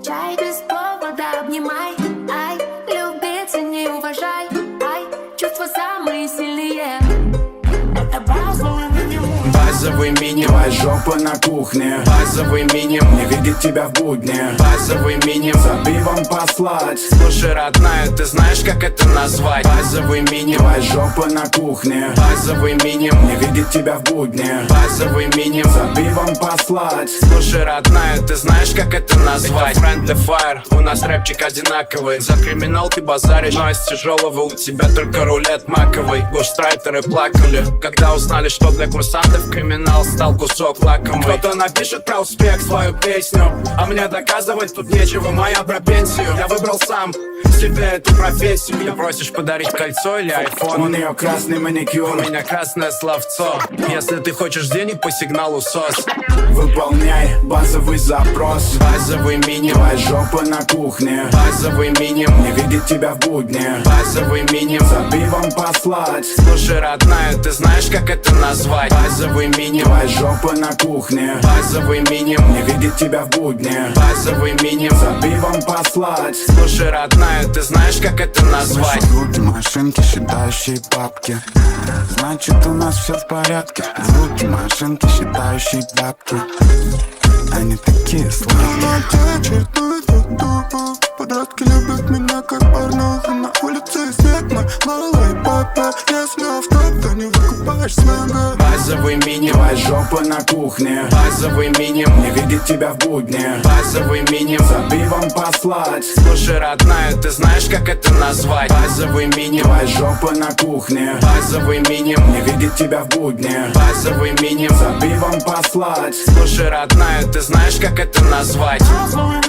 Чай без повода обнимай. Ай, любиться не уважай. Ай, чувства самые сильные. Это базовый минимум. Базовый минимум. Твоя жопа на кухне. Базовый минимум. Не видит тебя в будне. Базовый минимум. За пивом послать. Слушай, родная, ты знаешь, как это назвать? Базовый минимум. Твоя жопа на кухне. Базовый минимум. Не видит тебя в будне. Базовый минимум. За пивом послать. Слушай, родная, ты знаешь, как это назвать? Это Friendly Fire. У нас рэпчик одинаковый. За криминал ты базаришь, но из тяжелого у тебя только рулет маковый. Гоштрайтеры плакали, когда узнали, что для курсантов криминал стал кусок лакомый. Кто-то напишет про успех свою песню, а мне доказывать тут нечего, моя про пенсию. Я выбрал сам себе эту профессию. Ты просишь подарить кольцо или айфон? У нее красный маникюр, у меня красное словцо. Если ты хочешь денег по сигналу СОС, выполняй базовый запрос. Базовый минимум. Твоя жопа на кухне. Базовый минимум. Не видит тебя в будне. Базовый минимум. За пивом послать. Слушай, родная, ты знаешь, как это назвать? Базовый минимум. Твоя жопа на кухне. Базовый минимум. Не видит тебя в будне. Базовый минимум. За пивом послать. Слушай, родная, ты знаешь, как это назвать? Звуки машинки, считающие бабки. Значит, у нас все в порядке. Звуки машинки, считающие бабки. Они такие сладкие. Чернует воду. Подростки любят меня как порнуху. На улице снег, мой малый папа. Если авто, то не выкупаешь снега. Базовый минимум. Твоя жопа на кухне. Базовый минимум. Не видит тебя в будне. Базовый минимум. За пивом послать. Слушай, родная, ты знаешь, как это назвать? Базовый минимум. Твоя жопа на кухне. Базовый минимум. Не видит тебя в будне. Базовый минимум. За пивом послать. Слушай, родная, ты знаешь, как это назвать? Базовый